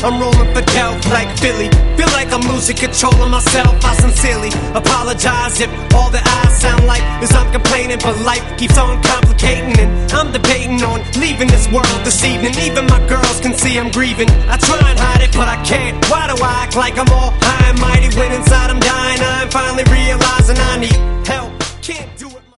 I'm rolling for Delph like Philly. Feel like I'm losing control of myself. I sincerely apologize if all that I sound like is I'm complaining, but life keeps on complicating, and I'm debating on leaving this world this evening. Even my girls can see I'm grieving. I try and hide it, but I can't. Why do I act like I'm all high and mighty when inside I'm dying? I'm finally realizing